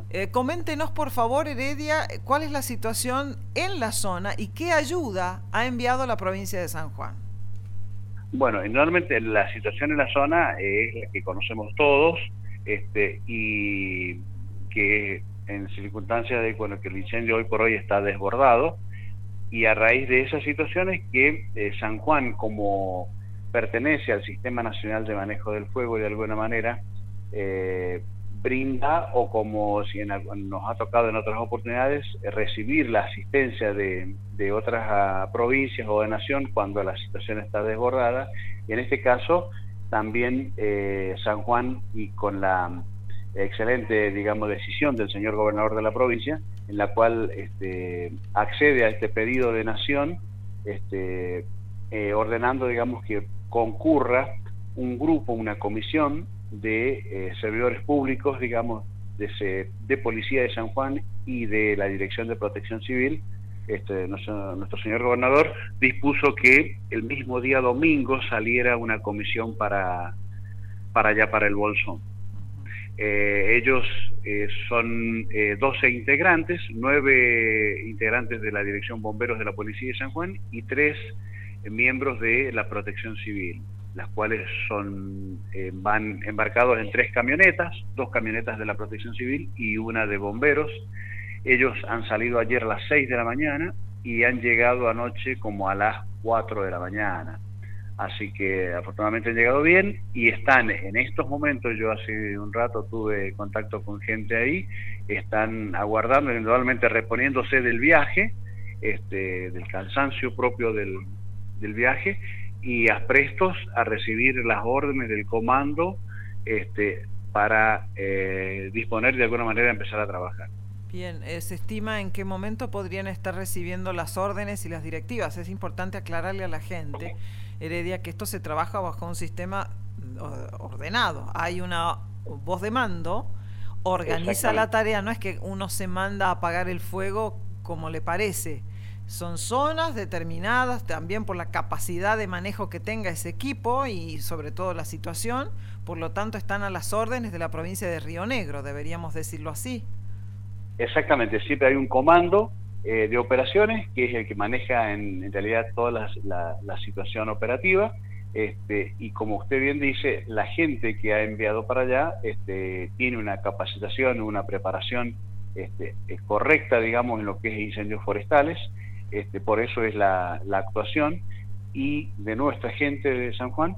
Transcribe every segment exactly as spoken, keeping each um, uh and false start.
Eh, coméntenos, por favor, Heredia, cuál es la situación en la zona y qué ayuda ha enviado la provincia de San Juan. Bueno, normalmente la situación en la zona es la que conocemos todos, este, y que en circunstancias de bueno, que el incendio hoy por hoy está desbordado, y a raíz de esas situaciones que eh, San Juan, como pertenece al Sistema Nacional de Manejo del Fuego de alguna manera, eh, brinda, o como si en, nos ha tocado en otras oportunidades, eh, recibir la asistencia de, de otras uh, provincias o de nación cuando la situación está desbordada, y en este caso también eh, San Juan, y con la excelente, digamos, decisión del señor gobernador de la provincia, en la cual este, accede a este pedido de nación, este, eh, ordenando, digamos, que concurra un grupo, una comisión de eh, servidores públicos, digamos, de, de Policía de San Juan y de la Dirección de Protección Civil. Este, nuestro, nuestro señor gobernador dispuso que el mismo día domingo saliera una comisión para, para allá, para el Bolsón. Eh, ellos eh, son eh, doce integrantes, nueve integrantes de la Dirección Bomberos de la Policía de San Juan y tres eh, miembros de la Protección Civil, las cuales son eh, van embarcados en tres camionetas, dos camionetas de la Protección Civil y una de bomberos. Ellos han salido ayer a las seis de la mañana y han llegado anoche como a las cuatro de la mañana. Así que afortunadamente han llegado bien y están en estos momentos, yo hace un rato tuve contacto con gente ahí, están aguardando, indudablemente reponiéndose del viaje, este, del cansancio propio del, del viaje, y prestos a recibir las órdenes del comando este, para eh, disponer de alguna manera de empezar a trabajar. Bien, eh, ¿se estima en qué momento podrían estar recibiendo las órdenes y las directivas? Es importante aclararle a la gente, Heredia, que esto se trabaja bajo un sistema ordenado. Hay una voz de mando, organiza la tarea, no es que uno se manda a apagar el fuego como le parece. Son zonas determinadas también por la capacidad de manejo que tenga ese equipo y sobre todo la situación, por lo tanto están a las órdenes de la provincia de Río Negro, deberíamos decirlo así. Exactamente, siempre hay un comando eh, de operaciones que es el que maneja en, en realidad toda la, la, la situación operativa, este, y como usted bien dice, la gente que ha enviado para allá este, tiene una capacitación, una preparación este, correcta, digamos, en lo que es incendios forestales. Este, por eso es la, la actuación y de nuestra gente de San Juan,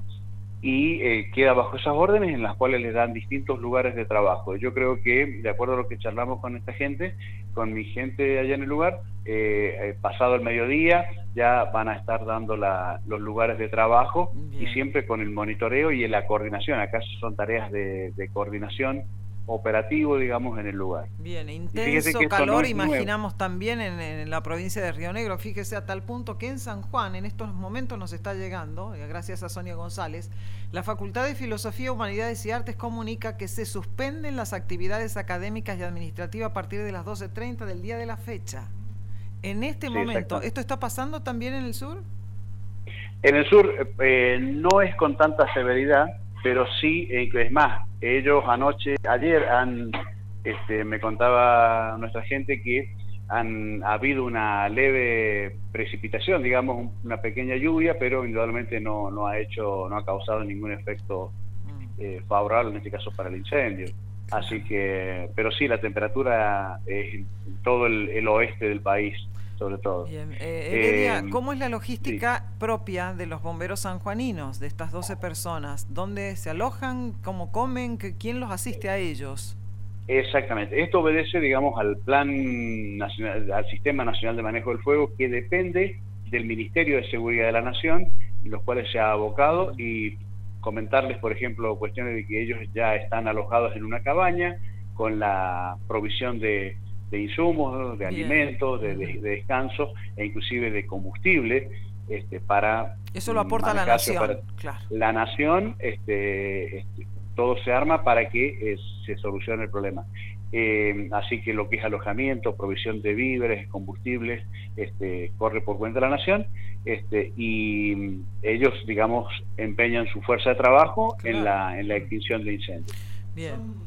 y eh, queda bajo esas órdenes en las cuales les dan distintos lugares de trabajo. Yo creo que, de acuerdo a lo que charlamos con esta gente, con mi gente allá en el lugar, eh, eh, pasado el mediodía ya van a estar dando la, los lugares de trabajo. Bien. Y siempre con el monitoreo y la coordinación. Acá son tareas de, de coordinación operativo, digamos, en el lugar. Bien, intenso calor, no imaginamos nuevo. También en, en la provincia de Río Negro. Fíjese a tal punto que en San Juan, en estos momentos nos está llegando, gracias a Sonia González, la Facultad de Filosofía, Humanidades y Artes comunica que se suspenden las actividades académicas y administrativas a partir de las doce treinta del día de la fecha. En este sí, momento, ¿esto está pasando también en el sur? En el sur eh, no es con tanta severidad, pero sí, eh, es más, ellos anoche, ayer, han, este, me contaba nuestra gente que han ha habido una leve precipitación, digamos, una pequeña lluvia, pero indudablemente no, no ha hecho, no ha causado ningún efecto eh, favorable, en este caso para el incendio. Así que, pero sí, la temperatura es en todo el, el oeste del país, sobre todo. Bien. Eh, Heredia, eh, ¿cómo es la logística sí. propia de los bomberos sanjuaninos, de estas doce personas? ¿Dónde se alojan? ¿Cómo comen? ¿Quién los asiste a ellos? Exactamente. Esto obedece, digamos, al Plan Nacional, al Sistema Nacional de Manejo del Fuego, que depende del Ministerio de Seguridad de la Nación, en los cuales se ha abocado, y comentarles, por ejemplo, cuestiones de que ellos ya están alojados en una cabaña, con la provisión de de insumos, de Bien. alimentos, de, de, de descanso e inclusive de combustible este, para... Eso lo aporta la nación, para, claro. La nación, este, este, todo se arma para que eh, se solucione el problema. Eh, así que lo que es alojamiento, provisión de víveres, combustibles, este, corre por cuenta de la nación, este, y ellos, digamos, empeñan su fuerza de trabajo claro. en, la, en la extinción de incendios. Bien.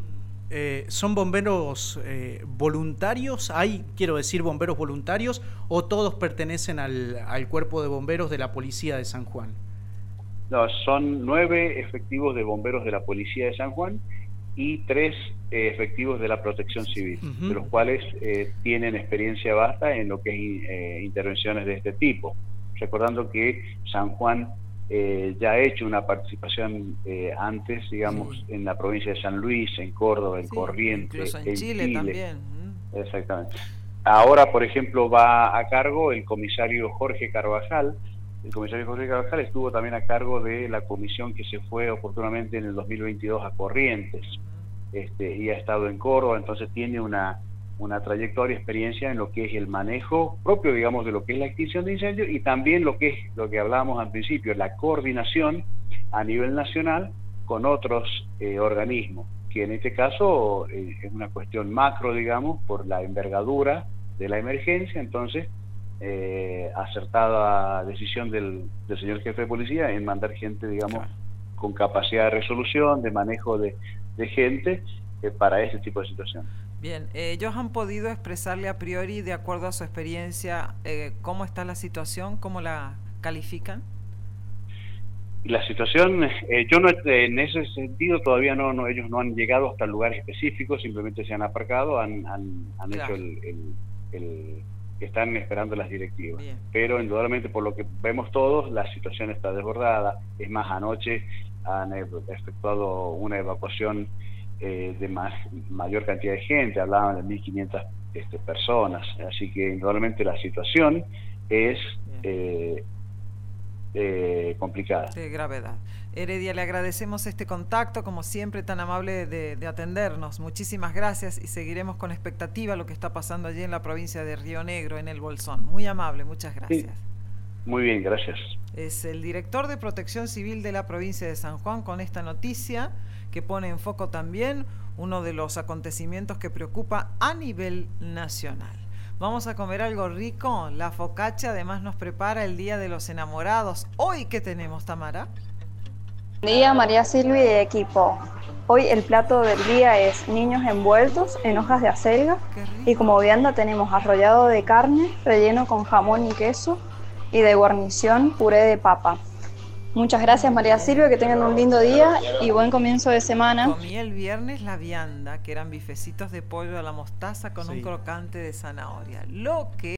Eh, ¿Son bomberos eh, voluntarios? ¿Hay, quiero decir, bomberos voluntarios o todos pertenecen al, al cuerpo de bomberos de la Policía de San Juan? No, son nueve efectivos de bomberos de la Policía de San Juan y tres eh, efectivos de la Protección Civil, uh-huh. de los cuales eh, tienen experiencia vasta en lo que es eh, intervenciones de este tipo. Recordando que San Juan eh, ya ha hecho una participación eh, antes, digamos, sí. en la provincia de San Luis, en Córdoba, en sí, Corrientes, en, en Chile, Chile también. Uh-huh. Exactamente. Ahora, por ejemplo, va a cargo el comisario Jorge Carvajal. El comisario Jorge Carvajal estuvo también a cargo de la comisión que se fue oportunamente en el dos mil veintidós a Corrientes, este, y ha estado en Córdoba, entonces tiene una, una trayectoria, experiencia en lo que es el manejo propio, digamos, de lo que es la extinción de incendios y también lo que es lo que hablábamos al principio, la coordinación a nivel nacional con otros eh, organismos, que en este caso eh, es una cuestión macro, digamos, por la envergadura de la emergencia, entonces Eh, acertada decisión del, del señor jefe de policía en mandar gente, digamos, claro. con capacidad de resolución, de manejo de, de gente eh, para ese tipo de situación. Bien, eh, ellos han podido expresarle a priori, de acuerdo a su experiencia, eh, cómo está la situación, cómo la califican. La situación, eh, yo no, en ese sentido todavía no, no, ellos no han llegado hasta el lugar específico, simplemente se han aparcado, han, han, han claro. hecho el, el, el que están esperando las directivas. Bien. Pero indudablemente por lo que vemos todos, la situación está desbordada. Es más, anoche han efectuado una evacuación eh, de más, mayor cantidad de gente, hablaban de mil quinientas este, personas, así que indudablemente la situación es eh, eh, complicada. De gravedad. Heredia, le agradecemos este contacto, como siempre, tan amable de, de atendernos. Muchísimas gracias y seguiremos con expectativa lo que está pasando allí en la provincia de Río Negro, en el Bolsón. Muy amable, muchas gracias. Sí. Muy bien, gracias. Es el director de Protección Civil de la provincia de San Juan con esta noticia que pone en foco también uno de los acontecimientos que preocupa a nivel nacional. Vamos a comer algo rico. La focaccia además nos prepara el Día de los Enamorados. ¿Hoy qué tenemos, Tamara? Buen día, María Silvia y equipo. Hoy el plato del día es niños envueltos en hojas de acelga y como vianda tenemos arrollado de carne relleno con jamón y queso y de guarnición puré de papa. Muchas gracias, María Silvia, que tengan un lindo día y buen comienzo de semana. Comí el viernes la vianda, que eran bifecitos de pollo a la mostaza con sí. un crocante de zanahoria. Lo que